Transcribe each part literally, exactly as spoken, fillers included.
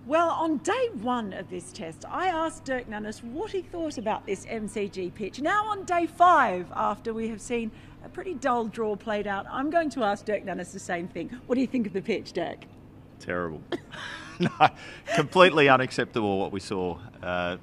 Well, on day one of this test, I asked Dirk Nannes what he thought about this M C G pitch. Now on day five, after we have seen a pretty dull draw played out, I'm going to ask Dirk Nannes the same thing. What do you think of the pitch, Dirk? Terrible. No, completely unacceptable what we saw. Uh,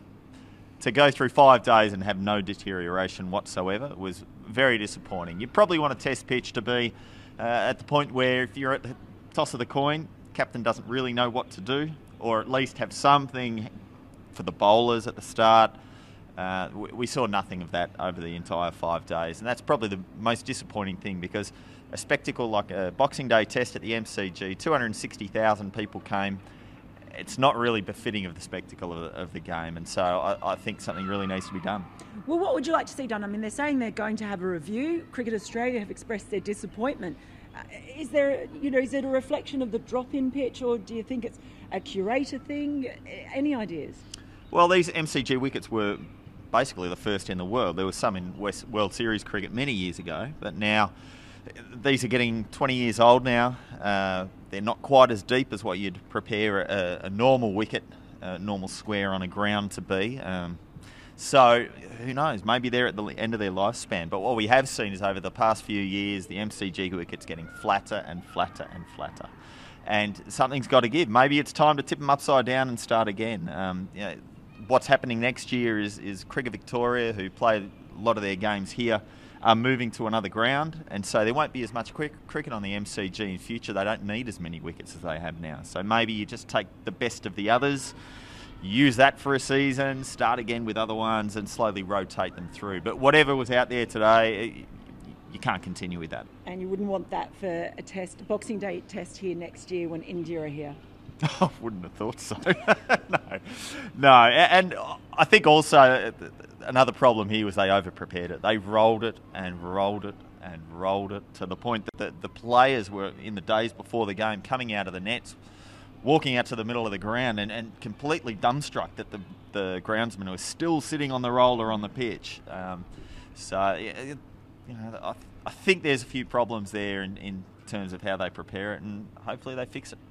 to go through five days and have no deterioration whatsoever was very disappointing. You probably want a test pitch to be uh, at the point where if you're at the toss of the coin, captain doesn't really know what to do, or at least have something for the bowlers at the start. Uh, we, we saw nothing of that over the entire five days, and that's probably the most disappointing thing, because a spectacle like a Boxing Day test at the M C G, two hundred sixty thousand people came. It's not really befitting of the spectacle of the, of the game, and so I, I think something really needs to be done. Well, what would you like to see done? I mean, they're saying they're going to have a review. Cricket Australia have expressed their disappointment. Uh, is there, you know, is it a reflection of the drop-in pitch, or do you think it's a curator thing? Any ideas? Well, these M C G wickets were basically the first in the world. There was some in West World Series cricket many years ago, but now these are getting twenty years old now. Uh, they're not quite as deep as what you'd prepare a, a normal wicket, a normal square on a ground to be. Um, so who knows? Maybe they're at the end of their lifespan. But what we have seen is over the past few years, the M C G wicket's getting flatter and flatter and flatter. And something's got to give. Maybe it's time to tip them upside down and start again. Um, you know, what's happening next year is, is Cricket Victoria, who play a lot of their games here, are moving to another ground, and so there won't be as much cric- cricket on the M C G in future. They don't need as many wickets as they have now. So maybe you just take the best of the others, use that for a season, start again with other ones, and slowly rotate them through. But whatever was out there today, you can't continue with that. And you wouldn't want that for a test, a Boxing Day test here next year when India are here? I wouldn't have thought so. no, no, and I think also another problem here was they over-prepared it. They rolled it and rolled it and rolled it to the point that the, the players were, in the days before the game, coming out of the nets, walking out to the middle of the ground and, and completely dumbstruck that the, the groundsman was still sitting on the roller on the pitch. Um, so, you know, I, I think there's a few problems there in, in terms of how they prepare it, and hopefully they fix it.